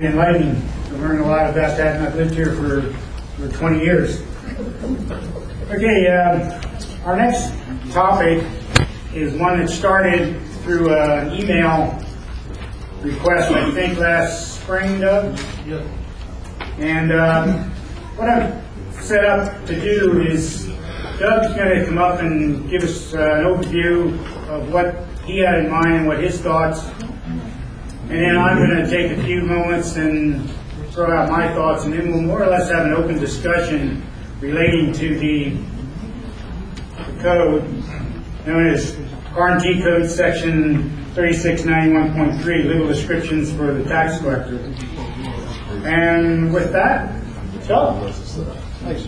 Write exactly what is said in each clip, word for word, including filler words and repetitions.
Enlightening to learn a lot about that, and I've lived here for, for twenty years. Okay, uh, our next topic is one that started through uh, an email request, I think, last spring, Doug? Yep. And um, what I've set up to do is Doug's going to come up and give us uh, an overview of what he had in mind and what his thoughts. And then I'm going to take a few moments and throw out my thoughts, and then we'll more or less have an open discussion relating to the, the code known as R and T Code Section thirty-six ninety-one point three, Legal Descriptions for the Tax Collector. And with that, Joe. Thanks.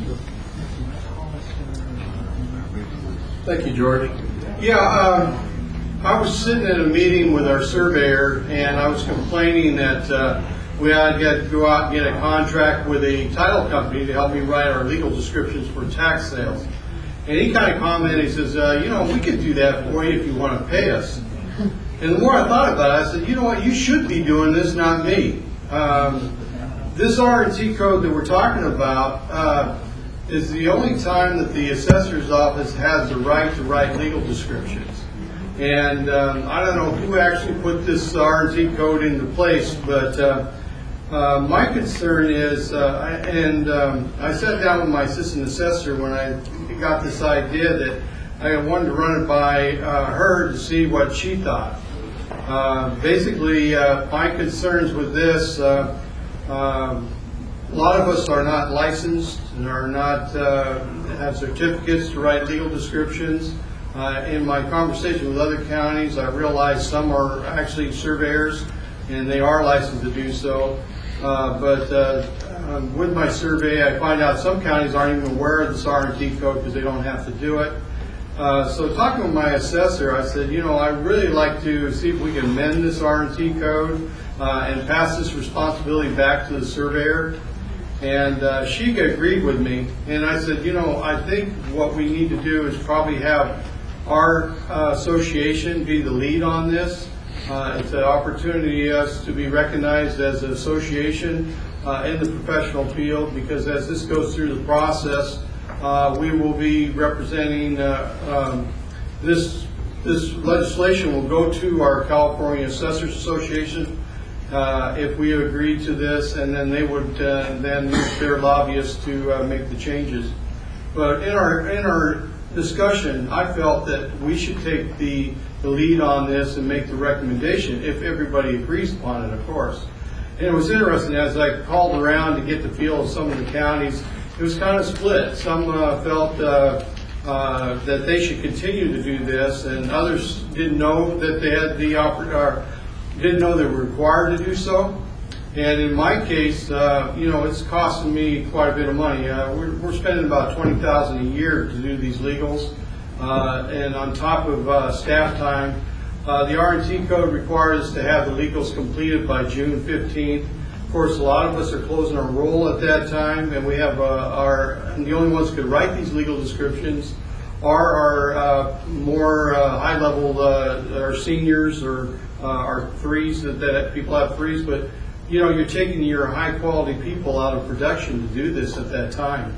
Thank you, George. Yeah, um, I was sitting at a meeting with our surveyor, and I was complaining that uh, we had to go out and get a contract with a title company to help me write our legal descriptions for tax sales. And he kind of commented, he says, uh, you know, we could do that for you if you want to pay us. And the more I thought about it, I said, you know what, you should be doing this, not me. Um, this R and T code that we're talking about uh, is the only time that the assessor's office has the right to write legal descriptions. And um, I don't know who actually put this R and T code into place, but uh, uh, my concern is, uh, I, and um, I sat down with my assistant assessor when I got this idea that I wanted to run it by uh, her to see what she thought. Uh, basically, uh, my concerns with this, uh, um, a lot of us are not licensed and are not uh, have certificates to write legal descriptions. Uh, in my conversation with other counties, I realized some are actually surveyors, and they are licensed to do so. Uh, but uh, um, with my survey, I find out some counties aren't even aware of this R and T code because they don't have to do it. Uh, so talking with my assessor, I said, you know, I'd really like to see if we can amend this R and T code uh, and pass this responsibility back to the surveyor. And uh, she agreed with me. And I said, you know, I think what we need to do is probably have our uh, association be the lead on this. Uh, it's an opportunity for us to be recognized as an association uh, in the professional field, because as this goes through the process, uh, we will be representing uh, um, this this legislation will go to our California Assessors Association uh, if we agree to this, and then they would uh, then use their lobbyists to uh, make the changes. But in our in our discussion, I felt that we should take the, the lead on this and make the recommendation if everybody agrees upon it, of course. And it was interesting, as I called around to get the feel of some of the counties, it was kind of split. Some uh, felt uh, uh, that they should continue to do this, and others didn't know that they had the or didn't know they were required to do so. And in my case, uh, you know, it's costing me quite a bit of money. Uh, we're, we're spending about twenty thousand dollars a year to do these legals, uh, and on top of uh, staff time. Uh, the R and T code requires us to have the legals completed by June fifteenth. Of course, a lot of us are closing our roll at that time, and we have uh, our, and the only ones who could write these legal descriptions are our uh, more uh, high-level, uh, our seniors or uh, our threes, that, that people have threes, but you know, you're taking your high-quality people out of production to do this at that time.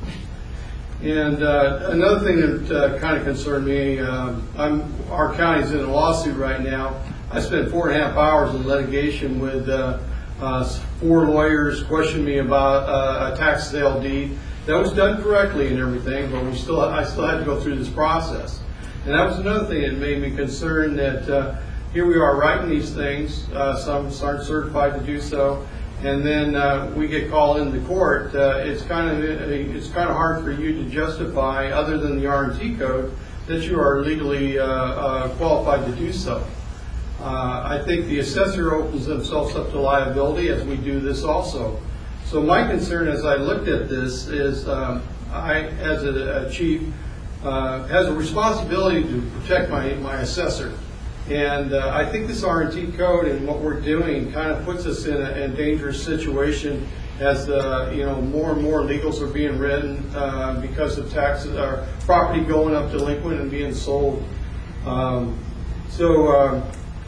And uh, another thing that uh, kind of concerned me, uh, I'm, our county's in a lawsuit right now. I spent four and a half hours in litigation with uh, uh, four lawyers questioning me about uh, a tax sale deed. That was done correctly and everything, but we still, I still had to go through this process. And that was another thing that made me concerned, that uh, here we are writing these things, uh, some aren't certified to do so, and then uh, we get called into court. Uh, it's kind of it's kind of hard for you to justify, other than the R and T code, that you are legally uh, uh, qualified to do so. Uh, I think the assessor opens themselves up to liability, as we do this also. So my concern as I looked at this is, um, I, as a, a chief, uh, has a responsibility to protect my, my assessor. And uh, I think this R and T code and what we're doing kind of puts us in a, in a dangerous situation, as uh, you know, more and more legals are being written uh, because of taxes or property going up delinquent and being sold. Um, so uh,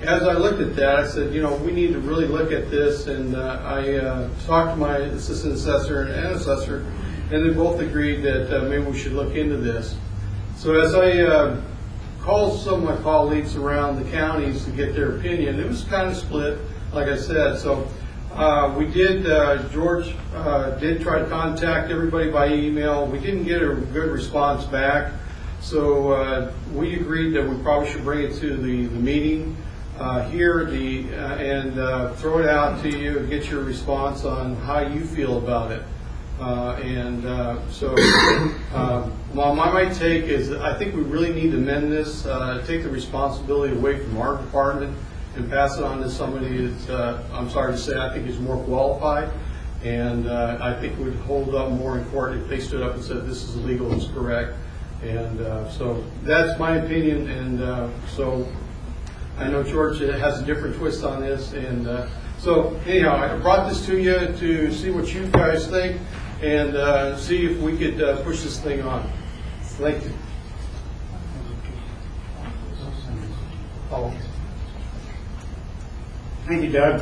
as I looked at that, I said, you know, we need to really look at this, and uh, I uh, talked to my assistant assessor and assessor, and they both agreed that uh, maybe we should look into this. So as I uh, called some of my colleagues around the counties to get their opinion, it was kind of split, like I said. So uh, we did, uh, George uh, did try to contact everybody by email. We didn't get a good response back. So uh, we agreed that we probably should bring it to the, the meeting uh, here the, uh, and uh, throw it out to you and get your response on how you feel about it. Uh, and uh, so uh, well, my, my take is that I think we really need to amend this, uh, take the responsibility away from our department and pass it on to somebody that's, uh, I'm sorry to say, I think is more qualified. And uh, I think would hold up more in court if they stood up and said this is illegal, it's correct. And uh, so that's my opinion. And uh, so I know George has a different twist on this. And uh, so anyhow, I brought this to you to see what you guys think and uh, see if we could uh, push this thing on. Thank you. Thank you, Doug.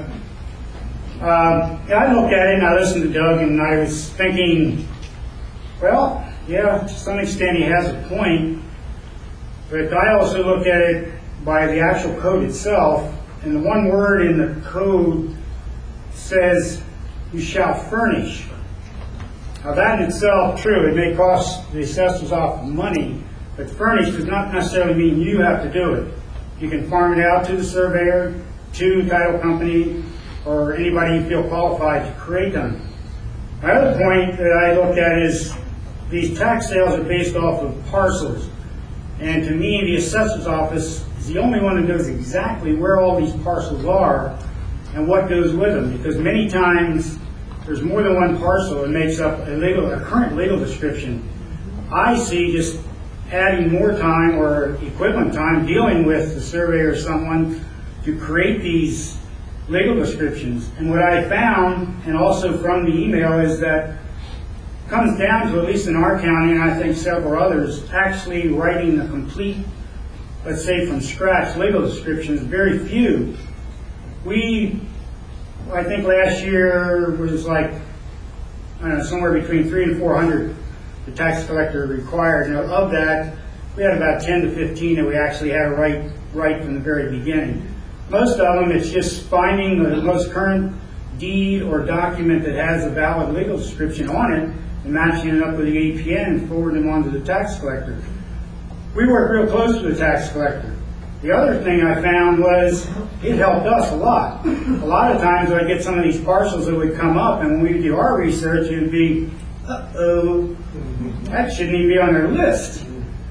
Um, yeah, I looked at it and I listened to Doug and I was thinking, well, yeah, to some extent he has a point, but I also look at it by the actual code itself, and the one word in the code says, you shall furnish. Now that in itself, true, it may cost the assessors off money, but furnish does not necessarily mean you have to do it. You can farm it out to the surveyor, to the title company, or anybody you feel qualified to create them. My other point that I look at is these tax sales are based off of parcels. And to me, the assessor's office is the only one that knows exactly where all these parcels are and what goes with them. Because many times there's more than one parcel and makes up a, legal, a current legal description. I see just adding more time or equivalent time dealing with the surveyor or someone to create these legal descriptions. And what I found, and also from the email, is that it comes down to, at least in our county, and I think several others, actually writing a complete, let's say from scratch, legal descriptions, very few. We, I think last year was like, I don't know, somewhere between three and four hundred the tax collector required. Now of that, we had about ten to fifteen that we actually had to write right from the very beginning. Most of them, it's just finding the most current deed or document that has a valid legal description on it and matching it up with the A P N and forwarding them on to the tax collector. We work real close to the tax collector. The other thing I found was it helped us a lot. A lot of times I'd get some of these parcels that would come up, and when we would do our research, it would be, uh-oh, that shouldn't even be on their list.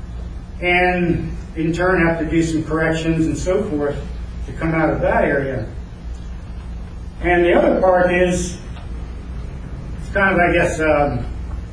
And in turn have to do some corrections and so forth to come out of that area. And the other part is, it's kind of, I guess, um,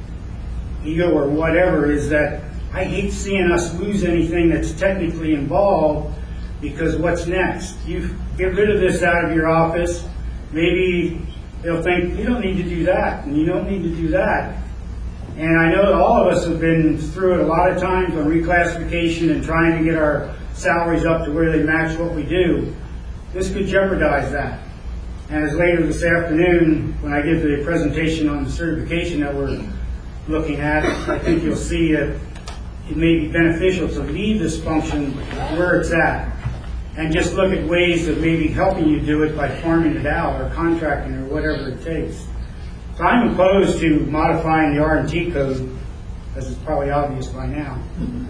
ego or whatever, is that I hate seeing us lose anything that's technically involved, because what's next? You get rid of this out of your office, maybe they'll think, you don't need to do that, and you don't need to do that. And I know that all of us have been through it a lot of times on reclassification and trying to get our salaries up to where they match what we do. This could jeopardize that. And as later this afternoon, when I give the presentation on the certification that we're looking at, I think you'll see that it may be beneficial to leave this function where it's at and just look at ways of maybe helping you do it by farming it out or contracting or whatever it takes. So I'm opposed to modifying the R and T code, as it's probably obvious by now.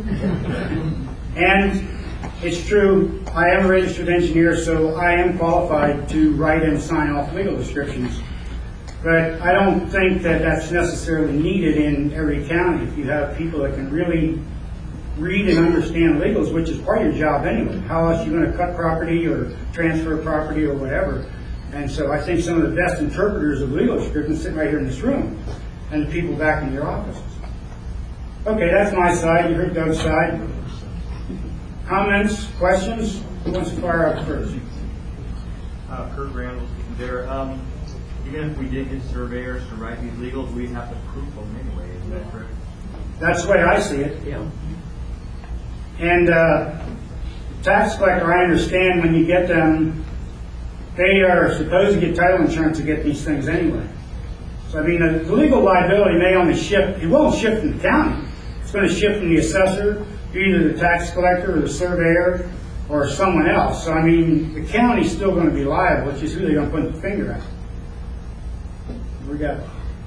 And it's true, I am a registered engineer, so I am qualified to write and sign off legal descriptions. But I don't think that that's necessarily needed in every county. If you have people that can really read and understand legals, which is part of your job anyway. How else are you going to cut property or transfer property or whatever? And so I think some of the best interpreters of legal descriptions sit right here in this room, and the people back in your offices. Okay, that's my side. You heard Doug's side. Comments, questions? Who wants to fire up first? Uh, Kurt Randall there. Um, even if we did get surveyors to write these legals, we'd have to proof them anyway. Is that correct? That's the way I see it. Yeah. And uh, tax collector, I understand when you get them, they are supposed to get title insurance to get these things anyway. So I mean, the the legal liability may only shift, it won't shift from the county. It's going to shift from the assessor, to either the tax collector or the surveyor or someone else. So I mean, the county's still going to be liable, it's just who they're going to put the finger at. We got,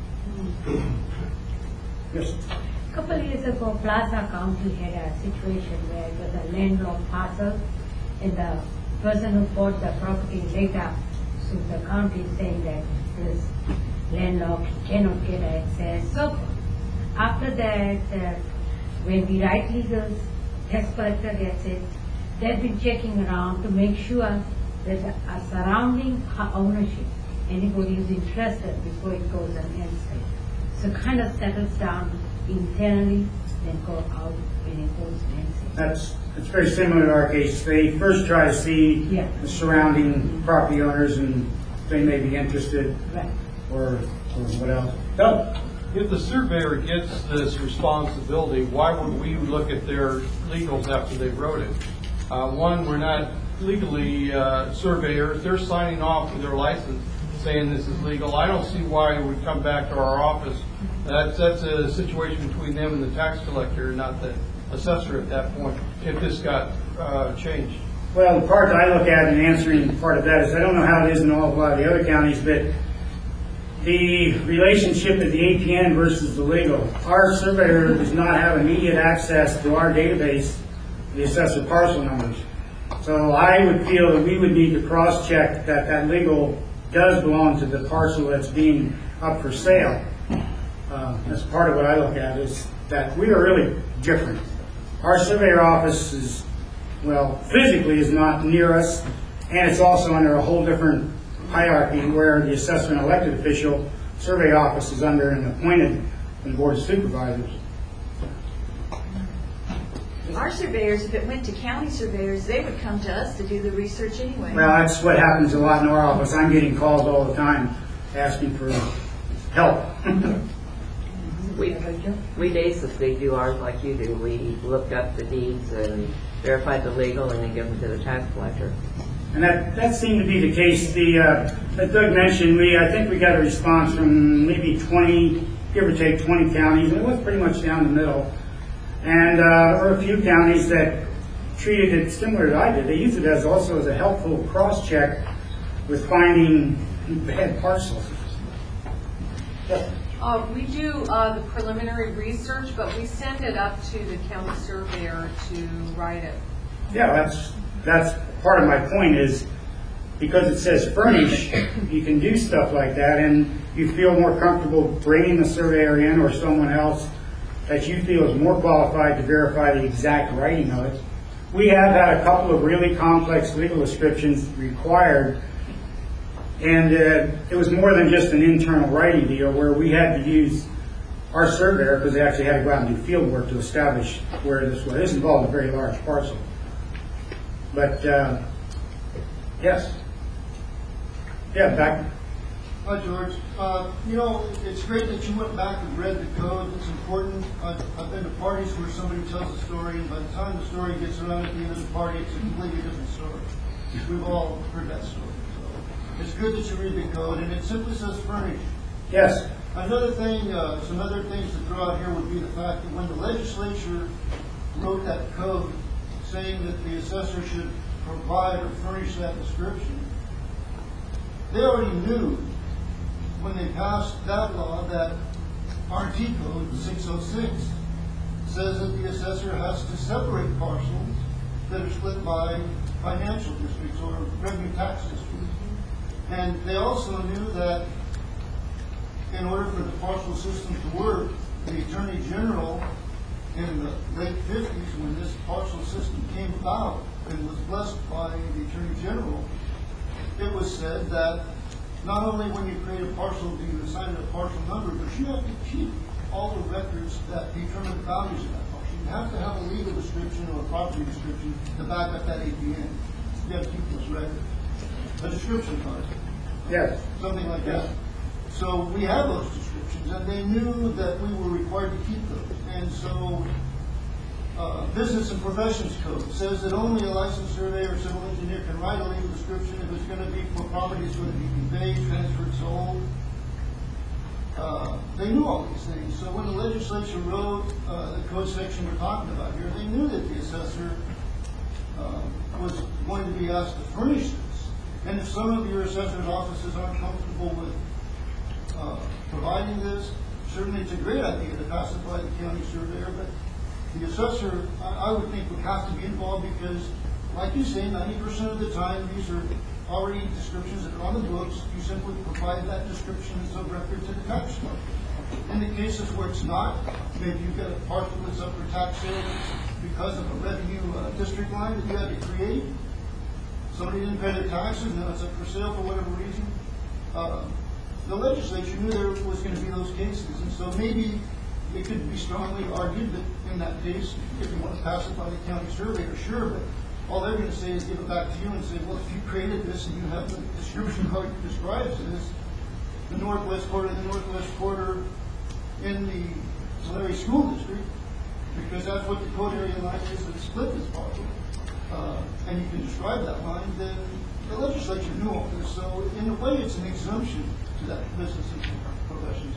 yes. A couple of years ago, Plaza County had a situation where it was a landlocked parcel, and the person who bought the property later sued the county saying that this landlocked cannot get access. So after that, uh, when we write legals, tax collector gets it, they've been checking around to make sure that a surrounding ownership, anybody who's interested before it goes on landscape. So kind of settles down internally, then go out when it goes landscape. That's, it's very similar to our case. They first try to see Yeah. the surrounding property owners and they may be interested, Right. or, or what else. So, If the surveyor gets this responsibility, why would we look at their legals after they wrote it? Uh, one, we're not legally uh, surveyors. They're signing off with their license saying this is legal. I don't see why it would come back to our office. That's, that's a situation between them and the tax collector, not the assessor at that point, if this got uh, changed. well, the part that I look at in answering part of that is, I don't know how it is in all, a lot of the other counties, but the relationship of the A P N versus the legal. Our surveyor does not have immediate access to our database, the assessor parcel numbers. So I would feel that we would need to cross-check that that legal does belong to the parcel that's being up for sale. Uh, that's part of what I look at, is that we are really different. Our surveyor office is, well, physically is not near us, and it's also under a whole different hierarchy where the assessor and elected official survey office is under and appointed from the board of supervisors. Our surveyors, if it went to county surveyors, they would come to us to do the research anyway. Well, that's what happens a lot in our office. I'm getting calls all the time asking for help. We, we basically do ours like you do. We look up the deeds and verify the legal and then give them to the tax collector. And that, that seemed to be the case. The, uh, as Doug mentioned, we, I think we got a response from maybe twenty, give or take twenty counties, and it was pretty much down the middle. And, uh, there were a few counties that treated it similar to I did. They used it as also as a helpful cross-check with finding bad parcels. Yes. Uh, we do uh, the preliminary research, but we send it up to the county surveyor to write it. Yeah, that's, that's part of my point is, because it says furnish, you can do stuff like that, and you feel more comfortable bringing the surveyor in or someone else that you feel is more qualified to verify the exact writing of it. We have had a couple of really complex legal descriptions required, and uh, it was more than just an internal writing deal where we had to use our surveyor, because they actually had to go out and do field work to establish where this was. This involved a very large parcel. But, uh, yes. Yeah, back. Hi, George. Uh, you know, it's great that you went back and read the code. It's important. I've, I've been to parties where somebody tells a story, and by the time the story gets around at the end of the party, it's a completely different story. We've all heard that story. So it's good that you read the code, and it simply says furnish. Yes. Another thing, uh, some other things to throw out here would be the fact that when the legislature wrote that code saying that the assessor should provide or furnish that description, they already knew when they passed that law that our T code, six oh six, says that the assessor has to separate parcels that are split by financial districts or revenue tax districts. And they also knew that in order for the parcel system to work, the Attorney General in the late fifties, when this parcel system came about and was blessed by the Attorney General, it was said that not only when you create a parcel do you assign it a parcel number, but you have to keep all the records that determine the values of that parcel. You have to have a legal description or a property description to back up that A P N. You have to keep those records. A description card. Yes. Something like that. So we have those descriptions, and they knew that we were required to keep those. And so uh, Business and Professions Code says that only a licensed surveyor or civil engineer can write a legal description if it's going to be for properties going to be conveyed, transferred, sold. Uh, they knew all these things. So when the legislature wrote uh, the code section we're talking about here, they knew that the assessor uh, was going to be asked to furnish this. And if some of your assessor's offices aren't comfortable with uh, providing this, certainly it's a great idea to pacify the county surveyor, but the assessor, I, I would think, would have to be involved because, like you say, ninety percent of the time, these are already descriptions that are on the books. You simply provide that description as a record to the tax collector. In the cases where it's not, maybe you've got a parcel that's up for tax sale because of a revenue uh, district line that you had to create. Somebody didn't pay their taxes, now it's up for sale for whatever reason. Uh, the legislature knew there was going to be those cases, and so maybe it could be strongly argued that in that case, if you want to pacify the county surveyor, sure, but all they're going to say is give it back to you and say, well, if you created this and you have the description of how you describe this, the northwest quarter, the northwest quarter in the Tulare School District, because that's what the code area line is that split this parcel, uh, and you can describe that line, then the legislature knew all this. So in a way, it's an exemption to that business and professions.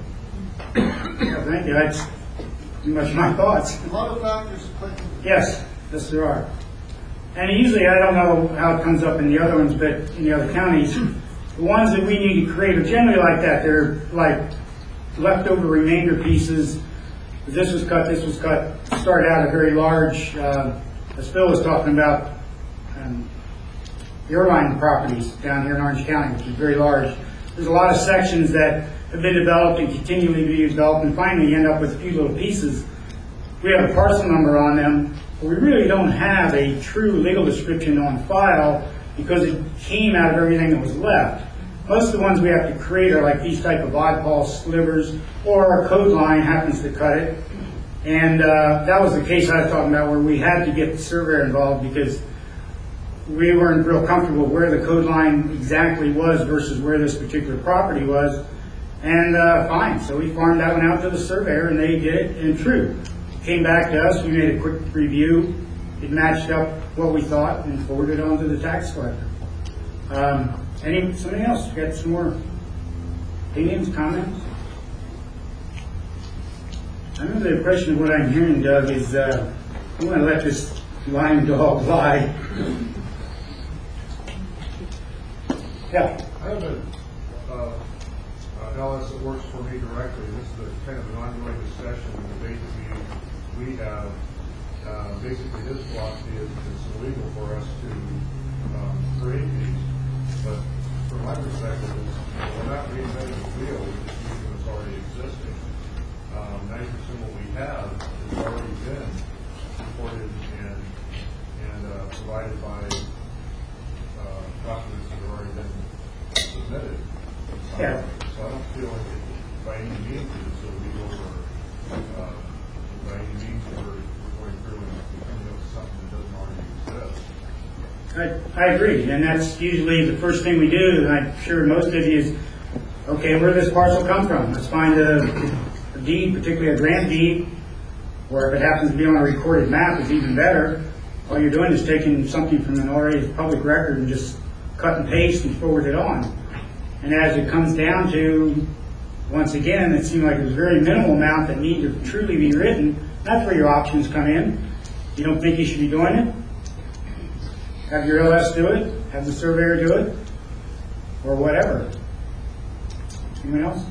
Yeah, thank you. That's pretty much my thoughts. A lot of factors play. Yes, yes, there are. And usually, I don't know how it comes up in the other ones, but in the other counties, the ones that we need to create are generally like that. They're like leftover remainder pieces. This was cut, this was cut. Started out a very large, uh, as Phil was talking about, um, airline properties down here in Orange County, which is very large. There's a lot of sections that have been developed and continually be developed, and finally you end up with a few little pieces. We have a parcel number on them, but we really don't have a true legal description on file because it came out of everything that was left. Most of the ones we have to create are like these type of oddball slivers, or our code line happens to cut it. And uh, that was the case I was talking about where we had to get the surveyor involved because we weren't real comfortable where the code line exactly was versus where this particular property was. And uh, fine, so we farmed that one out to the surveyor and they did it, and true. Came back to us, we made a quick review, it matched up what we thought and forwarded it on to the tax collector. Um, any, somebody else got some more opinions, comments? I'm under the impression of what I'm hearing, Doug, is uh, I'm going to let this lying dog lie. Yeah. I have a uh, uh, L S that works for me directly. This is a kind of an ongoing discussion and debate that we, we have. Uh, basically, his philosophy is it's illegal for us to um, create these. But from my perspective, is we're not reinventing the wheel, we're just using what's already existing. Um, ninety percent of what we have has already been reported and, and uh, provided by uh, documents that have already been submitted. Yeah. So I don't feel like it, by any means it's illegal or uh, by any means we're, we're going through and coming up with something that doesn't already exist. I, I agree, and that's usually the first thing we do, and I'm sure most of you is, okay, where does this parcel come from? Let's find a, a deed, particularly a grant deed, or if it happens to be on a recorded map, is even better. All you're doing is taking something from an already public record and just cut and paste and forward it on. And as it comes down to, once again, it seemed like it was a very minimal amount that need to truly be written. That's where your options come in. You don't think you should be doing it? Have your L S do it, have the surveyor do it, or whatever. Anyone else?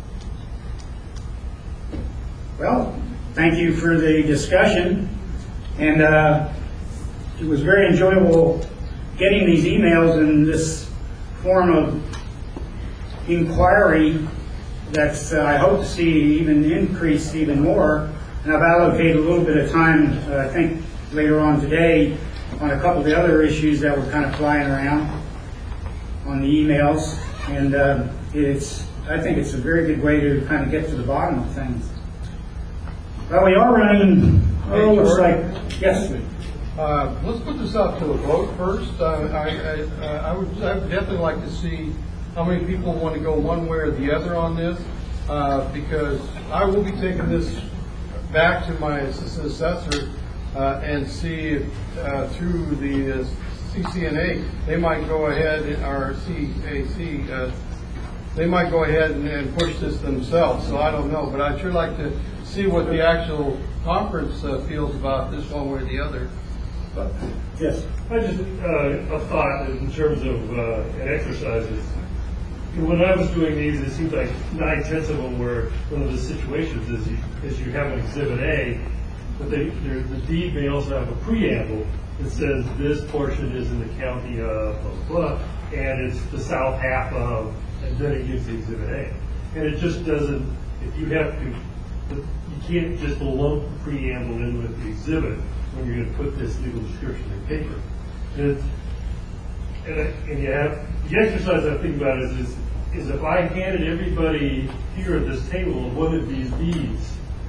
Well, thank you for the discussion, and uh, it was very enjoyable getting these emails in this form of inquiry that's, uh, I hope to see even increase even more, and I've allocated a little bit of time, uh, I think later on today, on a couple of the other issues that were kind of flying around on the emails, and uh, it's, I think it's a very good way to kind of get to the bottom of things. Well, we are running, oh, looks like, yes. Uh, let's put this up to a vote first. Uh, I, I, uh, I would, I would definitely like to see how many people want to go one way or the other on this, uh, because I will be taking this back to my assistant assessor uh, and see if, uh, through the uh, C C N A, they might go ahead, or C A C, uh, they might go ahead and, and push this themselves, so I don't know, but I'd sure like to see what the actual conference uh, feels about this one way or the other. But, Yes. I just, uh, a thought in terms of, uh, an exercises. When I was doing these, it seems like nine tenths of them were, one of the situations is you, is you have an exhibit A, but they, there- the deed may also have a preamble that says this portion is in the county of blah, blah, blah, and it's the south half of, and then it gives the exhibit A. And it just doesn't, if you have to, you can't just lump the preamble in with the exhibit when you're gonna put this legal description in paper. And, it's- and, I- and you have, the exercise I think about is, is, is if I handed everybody here at this table one of these deeds,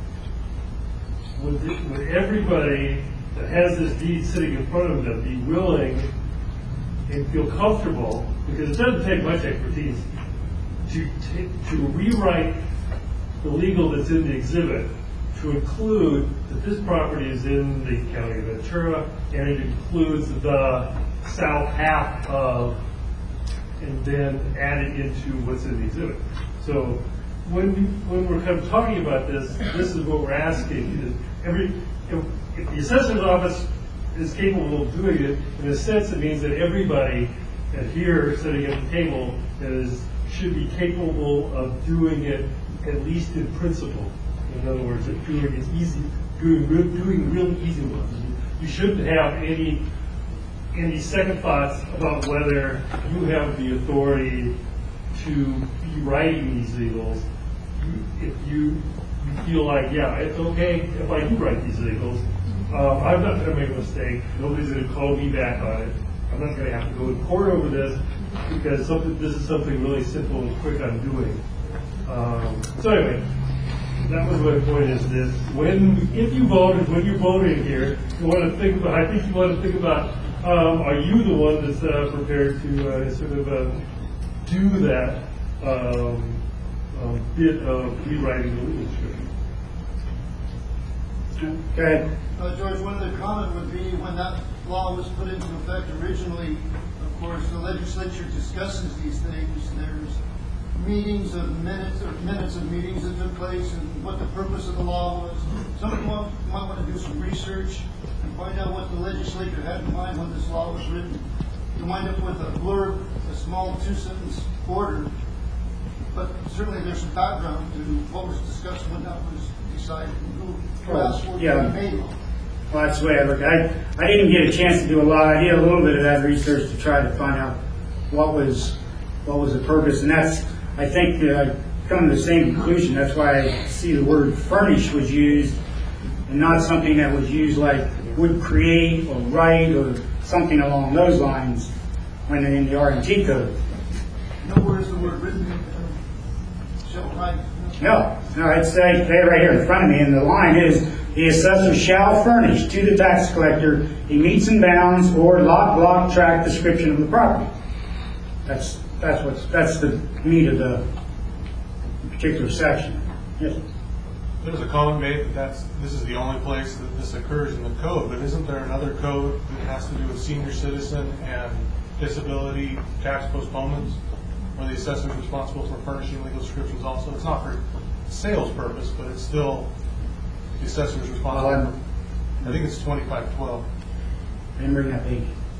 would, the- would everybody that has this deed sitting in front of them be willing and feel comfortable, because it doesn't take much expertise, to, ta- to rewrite the legal that's in the exhibit to include that this property is in the county of Ventura, and it includes the south half of, and then add it into what's in the exhibit. So when we, when we're kind of talking about this, this is what we're asking. Is every, if, if the assessor's office is capable of doing it, in a sense, it means that everybody uh, here sitting at the table is, should be capable of doing it at least in principle. In other words, of doing it easy, doing real, doing real easy ones. You shouldn't have any any second thoughts about whether you have the authority to be writing these legals. If you feel like, yeah, it's okay if I do write these legals, um, I'm not going to make a mistake. Nobody's going to call me back on it. I'm not going to have to go to court over this because something. This is something really simple and quick I'm doing. Um, so anyway. That was my point is this, when, if you voted, when you're voting here, you want to think about, I think you want to think about, um, are you the one that's uh, prepared to uh, sort of uh, do that um, um, bit of rewriting the legal description? Go ahead. Uh, George, one other comment would be when that law was put into effect originally, of course, the legislature discusses these things. There's meetings of minutes, or minutes of meetings that took place and what the purpose of the law was. Some people might want to do some research and find out what the legislature had in mind when this law was written. You wind up with a blurb, a small two-sentence order, but certainly there's some background to what was discussed when that was decided and who who asked for it Yeah. to be made law. Well, that's the way I look at it. I, I didn't get a chance to do a lot. I did a little bit of that research to try to find out what was what was the purpose, and that's, I think, uh, I come to the same conclusion. That's why I see the word furnish was used, and not something that was used like would create or write or something along those lines when in the R and T code. Nowhere is the word written, uh, shall write. No, no, it's uh, right here in front of me, and the line is, the assessor shall furnish to the tax collector a meets and bounds or lot, block, tract description of the property. That's that's what's that's the meat of the particular section. Yes. There's a comment made that that's, this is the only place that this occurs in the code, but isn't there another code that has to do with senior citizen and disability tax postponements, where the assessor is responsible for furnishing legal descriptions also? It's not for sales purpose, but it's still, the assessor is responsible. Um, for, I think it's twenty-five twelve. I didn't bring that page.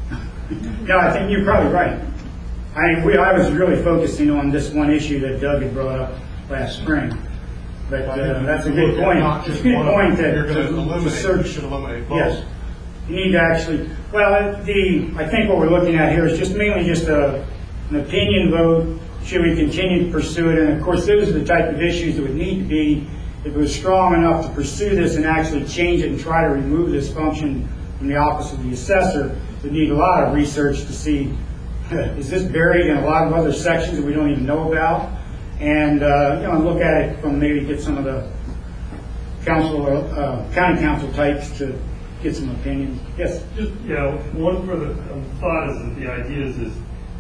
No, I think you're probably right. I we, I was really focusing on this one issue that Doug had brought up last spring. But uh, that's a good point. It's a good point that You're going to to eliminate, search. you should eliminate both. Yes. You need to actually, well, the, I think what we're looking at here is just mainly just a, an opinion vote. Should we continue to pursue it? And of course, those are the type of issues that would need to be, if it was strong enough to pursue this and actually change it and try to remove this function from the office of the assessor, would need a lot of research to see, is this buried in a lot of other sections that we don't even know about? And, uh, you know, look at it from maybe get some of the council, uh, county council types to get some opinions. Yes? Just, you know, one further um, thought is that the idea is, is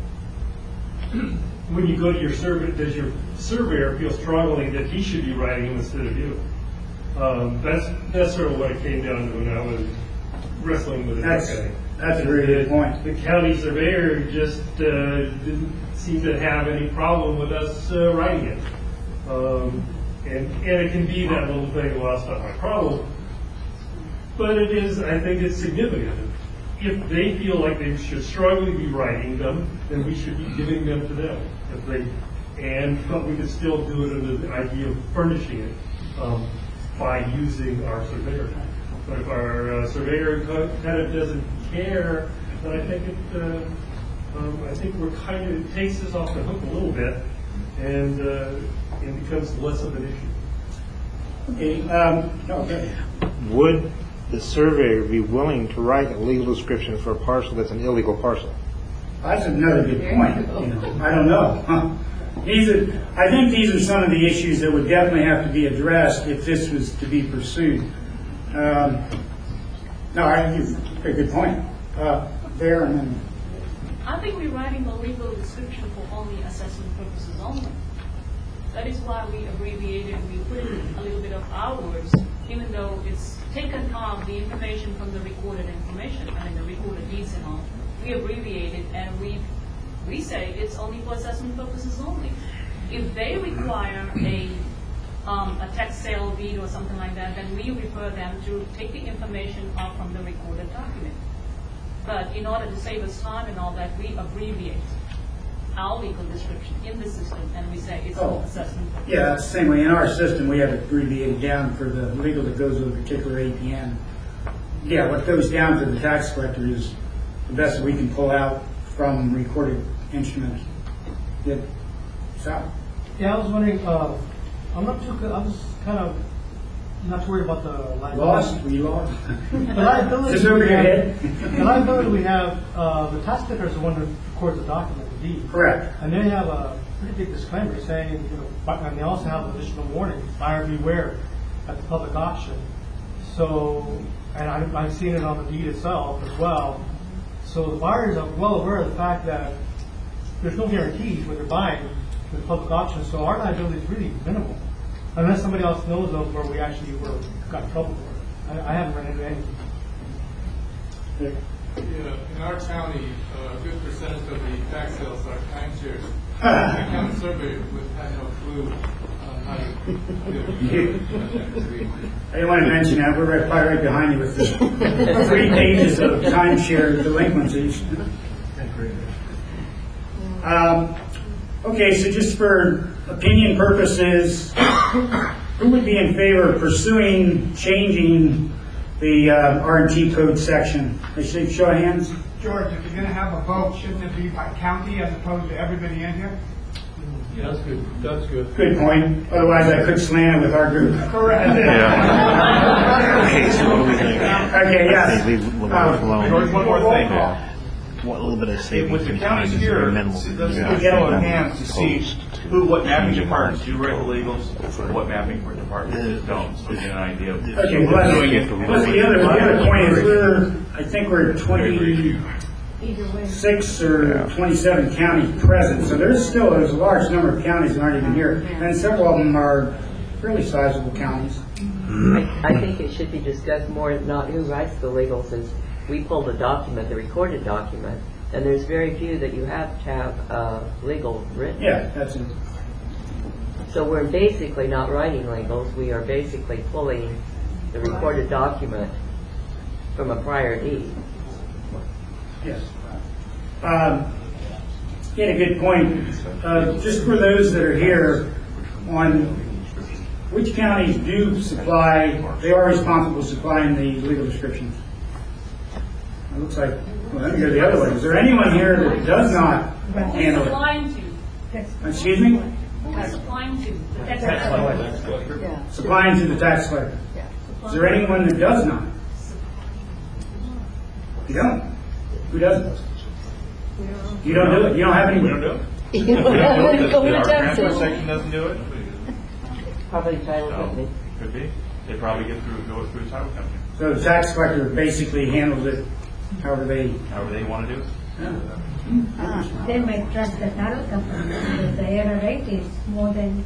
when you go to your survey, does your surveyor feel strongly that he should be writing them instead of you? Um, that's that's sort of what it came down to when I was wrestling with it. That's, Okay. that's a very good point. The county surveyor just uh, didn't seem to have any problem with us uh, writing it. Um, and, and it can be that little thing, well, that's not my problem. But it is, I think it's significant. If they feel like they should strongly be writing them, then we should be giving them to them. If they, and but we could still do it under the idea of furnishing it um, by using our surveyor. But if our uh, surveyor kind of doesn't care, then I think it, uh, um, I think we're kind of, it takes us off the hook a little bit, and uh, it becomes less of an issue. Okay, um, okay. Would the surveyor be willing to write a legal description for a parcel that's an illegal parcel? That's another good point. You know, I don't know. Huh. These are, I think these are some of the issues that would definitely have to be addressed if this was to be pursued. Um, no, I think a good point. Uh, there and then. I think we're writing a legal description for only assessment purposes only. That is why we abbreviated, we put in a little bit of our words, even though it's taken off the information from the recorded information, I mean the recorded deeds and all. We abbreviated and we we say it's only for assessment purposes only. If they require a um, a tax sale deed or something like that, then we refer them to take the information off from the recorded document. But in order to save us time and all that, we abbreviate our legal description in the system, and we say it's all assessment purposes. Yeah, that's the same way. In our system, we have it abbreviated down for the legal that goes with a particular A P N. Yeah, what goes down to the tax collector is the best that we can pull out from recorded instruments. Did Sal? Yeah, I was wondering, uh, I'm not too, I was kind of not too worried about the liability. Lost? Were you lost? The liability. Just over we your have- head? The liability we have, uh, the tax collector is the one that records the document, the deed. Correct. And they have a pretty big disclaimer saying, you know, bu- and they also have additional warning, buyer beware at the public auction. So, and I, I've seen it on the deed itself as well. So the buyers are well aware of the fact that there's no guarantees when they're buying with public auction, so our liability is really minimal. Unless somebody else knows of where we actually were, got in trouble for it. I, I haven't run into any. Yeah, in our county, a good percentage of the tax sales are timeshares. The county surveyor would have no clue on how to do it. I didn't want to mention that. We're right, probably right behind you with the three pages of timeshare delinquencies. Um, okay, so just for opinion purposes, who would be in favor of pursuing changing the uh, R and T code section? I should show of hands. George, if you're going to have a vote, shouldn't it be by county as opposed to everybody in here? Yeah, that's good. That's good. Good point. Otherwise, I could slant it with our group. Correct. Okay, so what do we think? Okay, yes. Leave it Uh, alone. George, one more thing. What little bit of savings With the in time counties is here, minimal. let's Yeah. get on hands to see Opposed who, what mapping changing departments do markets. write the legals, and what mapping departments don't, so we get an idea of. Okay, well, that's, doing it. plus the other, the other point is we're, I think we're twenty-six or twenty-seven counties present, so there's still, there's a large number of counties that aren't even here, and several of them are fairly sizable counties. I, I think it should be discussed more, not who writes the legals, is we pull the document, the recorded document, and there's very few that you have to have uh, legal written. Yeah, that's it. So we're basically not writing legals, we are basically pulling the recorded document from a prior deed. Yes. Um, yeah, a good point. Uh, just for those that are here, on which counties do supply, they are responsible for supplying the legal descriptions. It looks like, well, let me go the other way. Is there anyone here that does not handle it? Supplying to, Excuse me? who is supplying to? The tax Tax collector. collector. Supplying to the tax collector. Is there anyone that does not? You don't? Who doesn't? You don't do it? You don't have any? We don't do it. You don't have any Our going transfer taxes. section doesn't do it. Probably title company. No, could be. They probably get through, go through the title company, So the tax collector basically handles it however they. however they want to do it. Ah, they might trust the title company because the error rate is more than.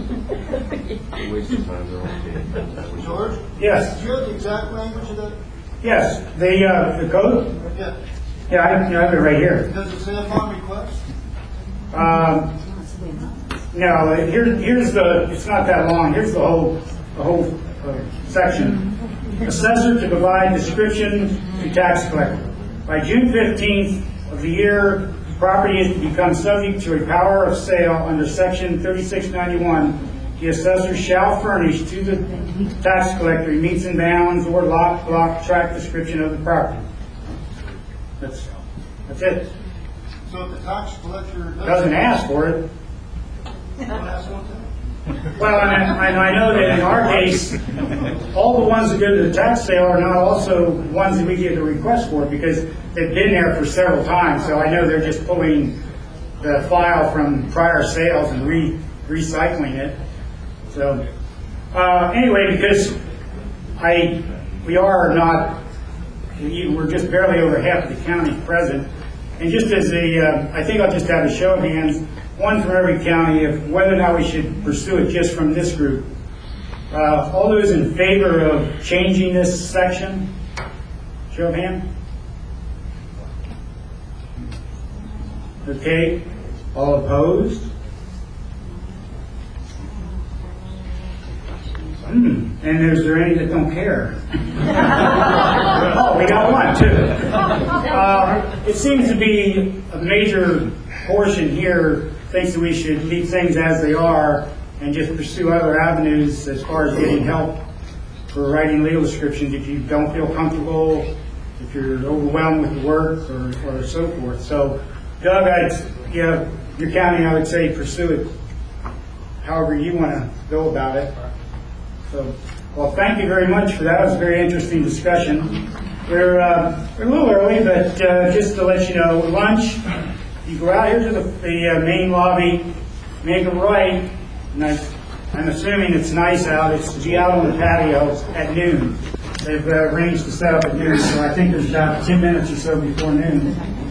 George? Yes. Do you have the exact language of that Yes, the, uh, the code? Yeah. Yeah, I I have it right here. Does it say upon request? Um, no, here, here's the, it's not that long, here's the whole, the whole uh, section. Assessor to provide description to tax collector. By June fifteenth of the year, property is to become subject to a power of sale under section thirty-six ninety-one. The assessor shall furnish to the tax collector meets and bounds or lot, block, tract description of the property. That's, that's it. So if the tax collector Doesn't ask for it. Don't ask one time. Well, and I, and I know that in our case, all the ones that go to the tax sale are not also ones that we get a request for because they've been there for several times. So I know they're just pulling the file from prior sales and re recycling it. So uh, anyway, because I we are not, we're just barely over half of the county present. And just as a, uh, I think I'll just have a show of hands, one from every county, of whether or not we should pursue it just from this group. Uh, all those in favor of changing this section? Show of hands. Okay. All opposed? Hmm. And is there any that don't care? Oh, we got one too. Uh, it seems to be a major portion here thinks that we should leave things as they are and just pursue other avenues as far as getting help for writing legal descriptions if you don't feel comfortable, if you're overwhelmed with the work, or, or so forth. So, Doug, I'd, yeah, your county, I would say pursue it however you want to go about it. So, well, thank you very much for that. It was a very interesting discussion. We're, uh, we're a little early, but uh, just to let you know, lunch, you go out here to the, the uh, main lobby, make a right, and I, I'm assuming it's nice out. It's to be out on the patio at noon. They've uh, arranged to set up at noon, so I think there's about ten minutes or so before noon.